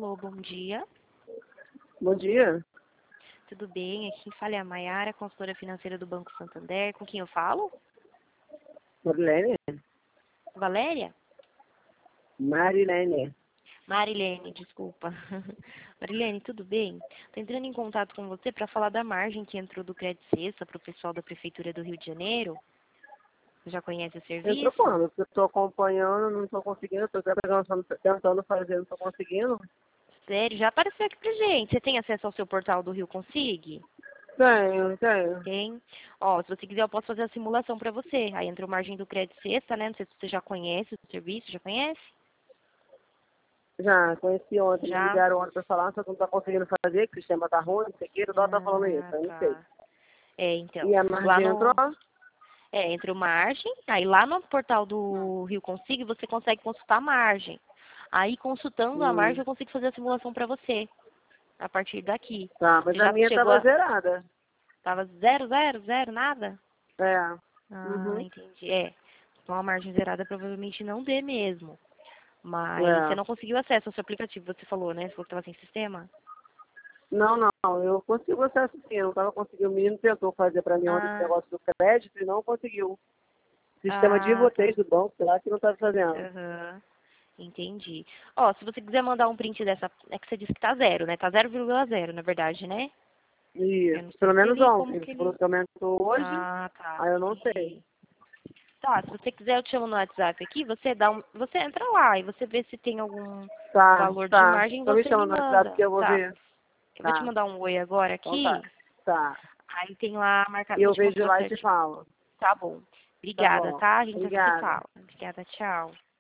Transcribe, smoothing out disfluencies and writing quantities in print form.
Alô, bom dia. Bom dia. Tudo bem? Aqui quem fala é a Mayara, consultora financeira do Banco Santander. Com quem eu falo? Marilene? Valéria? Marilene. Marilene, desculpa. Marilene, tudo bem? Estou entrando em contato com você para falar da margem que entrou do Crédito Sexta para o pessoal da Prefeitura do Rio de Janeiro. Você já conhece o Entrou serviço? quando? Porque eu estou acompanhando, não estou conseguindo, estou tentando fazer, não estou conseguindo. Sério? Já apareceu aqui pra gente. Você tem acesso ao seu portal do Rio Consig? Tenho. Tem. Ó, se você quiser, eu posso fazer a simulação para você. Aí entra a margem do Crédito Sexta, né? Não sei se você já conhece o serviço, já conhece? Já, conheci ontem, me Já? ligaram ontem para falar, só que não está conseguindo fazer, que o sistema está ruim, não sei o que, o tá falando isso, Ah, eu não sei. tá. É, então, E a lá margem entrou? no... entra o margem, aí lá no portal do Rio Consig, você consegue consultar a margem. Aí, consultando a margem, Hum, eu consigo fazer a simulação para você, a partir daqui. tá, mas Você a já minha chegou estava a... zerada. Tava zero, zero, zero, nada? É. Ah, Uhum. entendi. É, então a margem zerada provavelmente não dê mesmo. Mas você É. não conseguiu acesso ao seu aplicativo, você falou, né? Você falou que estava sem sistema? Não, eu consigo acesso sim, eu não estava conseguindo. O menino tentou fazer para mim ontem esse Ah, negócio do crédito e não conseguiu. Sistema de ah, vocês tá. do banco, sei lá, que não está fazendo. Aham, entendi. Ó, se você quiser mandar um print dessa... É que você disse que tá zero, né? Tá 0,0, na verdade, né? Eu Isso, não sei pelo se menos ele... Como ontem. que Você falou ele... que aumentou hoje, Ah, tá. aí eu não sei. Entendi. Tá, se você quiser, eu te chamo no WhatsApp aqui, você dá um... Você entra lá e você vê se tem algum Tá, valor de tá. margem, Então me você me chama no WhatsApp manda. que eu vou Tá. ver. Eu vou te Tá, mandar um oi agora então tá. aqui. Tá. Aí tem lá E marcado, vou eu te vejo mostrar lá e te certinho. falo. Tá bom. Tá Obrigada, bom. tá? A gente já se Obrigada. fala. Obrigada, tchau.